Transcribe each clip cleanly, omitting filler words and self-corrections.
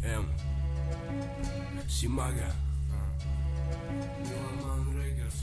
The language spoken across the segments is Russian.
М. Симага. Меломан Рейкерс.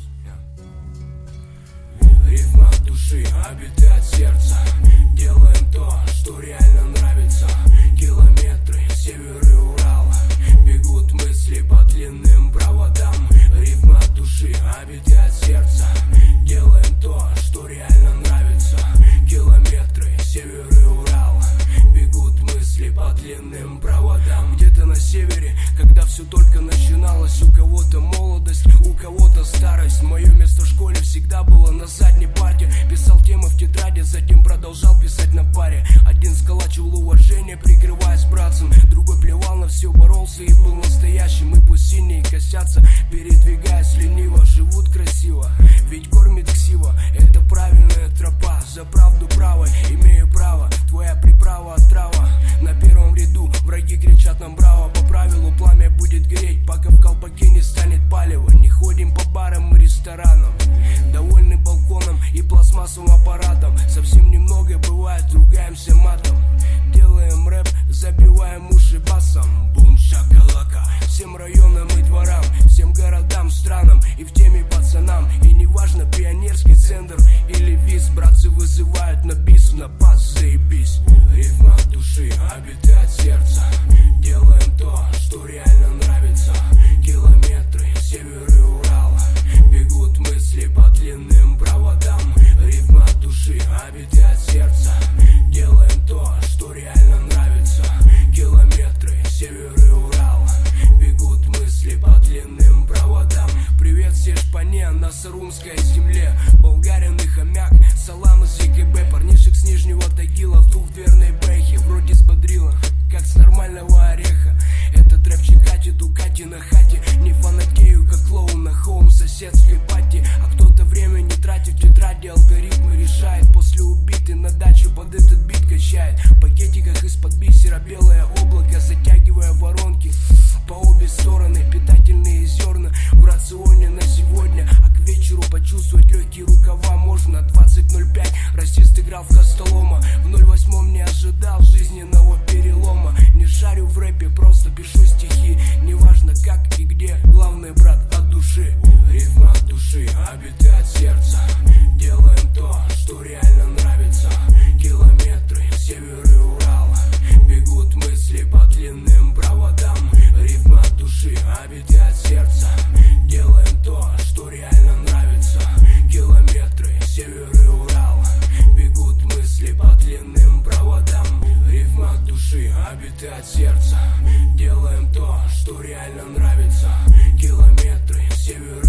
Ритм от души, обиты от сердца. Делаем то, что реально нравится. Километры, север и Урал. Бегут мысли по длинным проводам. Ритм от души, обиты от сердца. Делаем то, что реально нравится. Километры, север и Урал. Бегут мысли по длинным проводам. Где-то на севере, когда все только начиналось. У кого-то молодость, у кого-то старость. Мое место в школе всегда было на задней парте. Писал темы в тетради, затем продолжал писать на паре. Один сколачивал уважение, прикрываясь братцем. Другой плевал на все, боролся и был настоящим. И пусть синие косятся, передвигаясь лениво. Живут красиво, ведь кормит ксива. Это правильная тропа, за правду правой имею право. Твоя приправа отрава. На первом ряду враги кричат нам браво. По правилу пламя будет гореть, пока в колпаке не станет палево. Не ходим по барам и ресторанам, довольны балконом и пластмассовым аппаратом. Совсем немного бывает, ругаемся матом. Делаем рэп, забиваем уши басом. Бум шакалака. Всем районам и дворам, всем городам, странам и в теме пацанам. И неважно, пионерский центр или виз. Братцы вызывают на бис, на пас, заебись. Ритм от души, обиты от сердца. Делаем то, что реально нравится. Километры, север и Урал. Бегут мысли по длинным проводам. Ритм от души, обиты от сердца. Делаем то, что реально нравится. Километры, север и Урал. Бегут мысли по длинным проводам. Привет всей шпане на сарумской земле. Болгарин и хомяк, салам из ЕКБ. Парнишек с Нижнего Тагила в двухдверной бэхе. Вроде сбодрила, как с нормального ореха. Этот рэпчик катит у Кати на хате. Не фанатею, как клоун на хоум соседской пати. А кто-то время не тратит в тетради, алгоритмы решает. После убиты на даче под этот бит качает. В пакетиках из-под бисера белое облако, затягивая воронки по обе стороны. Питательные зерна в рационе на сегодня. А к вечеру почувствовать легкие рукава можно. 20:05, расист играл в Костолома. В 08 не ожидал жизненного перелома. Не шарю в рэпе, просто пишу стихи. Неважно как и где, главное, брат, от души. Ритм от души, обиты от сердца. Делаем то, что реально нравится. Километры, север и Урал. Бегут мысли по длинным проводам. Ритм от души, обиты от сердца. Делаем то, что реально нравится. Километры, север и Урал. Бегут мысли по длинным проводам. Ритм от души, обиты от сердца. Делаем то, что реально нравится. Километры, север